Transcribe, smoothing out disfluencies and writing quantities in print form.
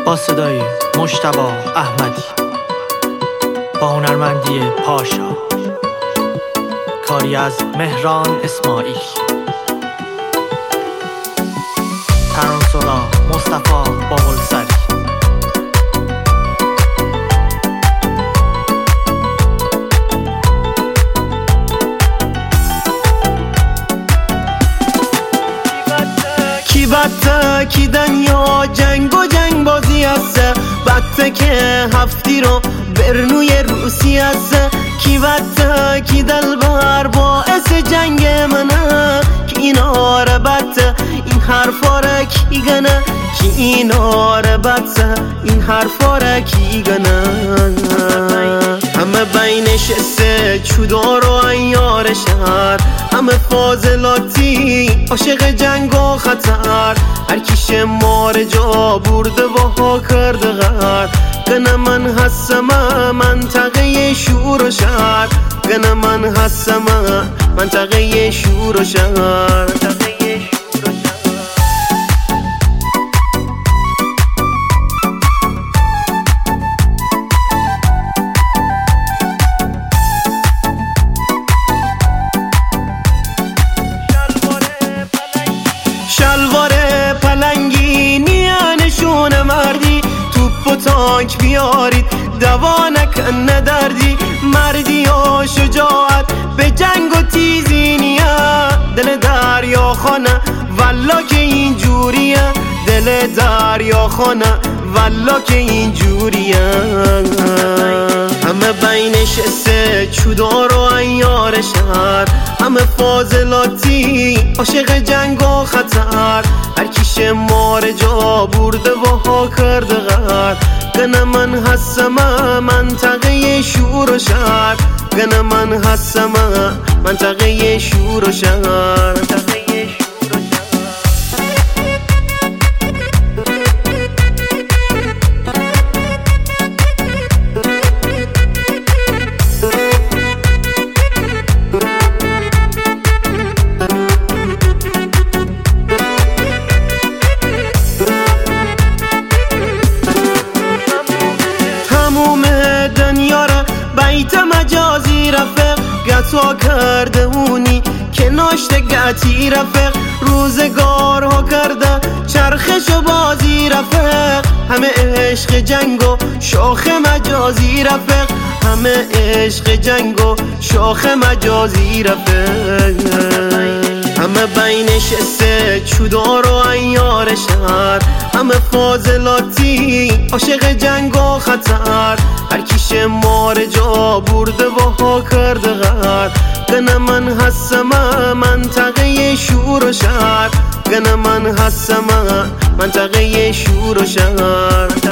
با صدای مجتبی احمدی، با هنرمندی پاشا، کاری از مهران اسماعیل، ترانس‌سرا مصطفی بابلسری. کی بدته کی دنیا جنگ و جنگ بازی است، بدته که هفتی رو برنوی روسی است. کی بدته کی دلبر باعث جنگ منه، کی اینا رو بدته این حرفا رو کی گنه، کی اینا رو بدته این حرفا رو کی گنه. همه بینش سه چودار و عیار شهر، همه فاضلاتی عاشق جنگ و خطر. هر کیش مار جا برده و ها کرده غر، گنه من هستم منطقه شور و شهر، گنه من هستم منطقه شور و شهر. شلوار پلنگی نشون مردی، توپ و تانک بیارید دوا نکنه دردی. مردی و شجاعت به جنگ و تیزی نیه، دل دریا خانه والا که این جوریه، دل دریا خانه والا که این جوریه. همه بینش سه چودار و عیار شهر، همه فاضلاتی عاشق جنگ و خطر. هر کیش مار جا برده و ها کرده غر، گنه من هستم منطقه شور و شهر، گنه من هستم منطقه شور و شهر. بیت مجازی رفق گتا کرده اونی که ناشته گتی رفق، روزگارها کرده چرخش و بازی رفق. همه عشق جنگ و شاخ مجازی رفق، همه عشق جنگ و شاخ مجازی رفق. همه بینش سه چودار و عیار شهر، همه فاضلاتی عاشق جنگ و خطر. هر کیش مار جا برده و ها کرده غر، گنه من هستم منطقه شور و شهر، گنه من هستم منطقه شور و شهر.